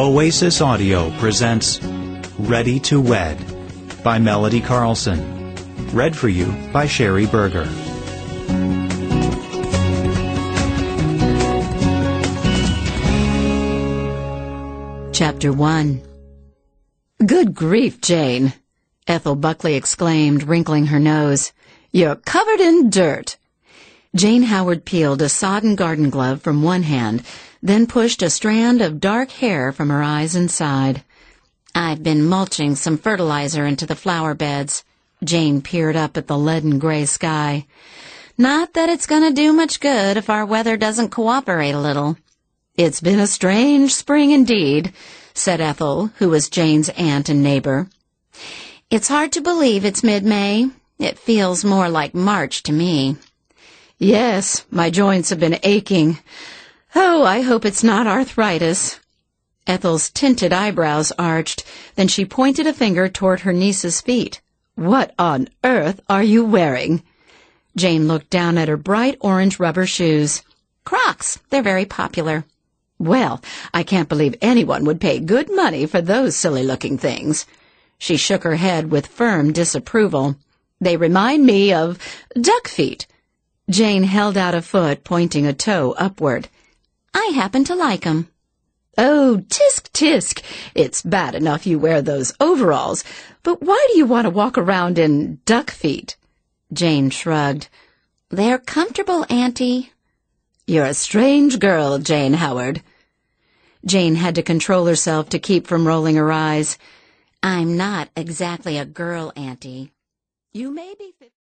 Oasis Audio presents Ready to Wed by Melody Carlson. Read for you by Sherry Berger. Chapter 1. "Good grief, Jane," Ethel Buckley exclaimed, wrinkling her nose. "You're covered in dirt." Jane Howard peeled a sodden garden glove from one hand, then pushed a strand of dark hair from her eyes and sighed. "I've been mulching some fertilizer into the flower beds." Jane peered up at the leaden gray sky. "Not that it's going to do much good if our weather doesn't cooperate a little." "It's been a strange spring indeed," said Ethel, who was Jane's aunt and neighbor. "It's hard to believe it's mid-May. It feels more like March to me." "Yes, my joints have been aching. Oh, I hope it's not arthritis." Ethel's tinted eyebrows arched, then she pointed a finger toward her niece's feet. "What on earth are you wearing?" Jane looked down at her bright orange rubber shoes. "Crocs. They're very popular." "Well, I can't believe anyone would pay good money for those silly-looking things." She shook her head with firm disapproval. "They remind me of duck feet." Jane held out a foot, pointing a toe upward. "I happen to like 'em." "Oh, tisk, tisk. It's bad enough you wear those overalls, but why do you want to walk around in duck feet?" Jane shrugged. "They're comfortable, Auntie." "You're a strange girl, Jane Howard." Jane had to control herself to keep from rolling her eyes. "I'm not exactly a girl, Auntie." "You may be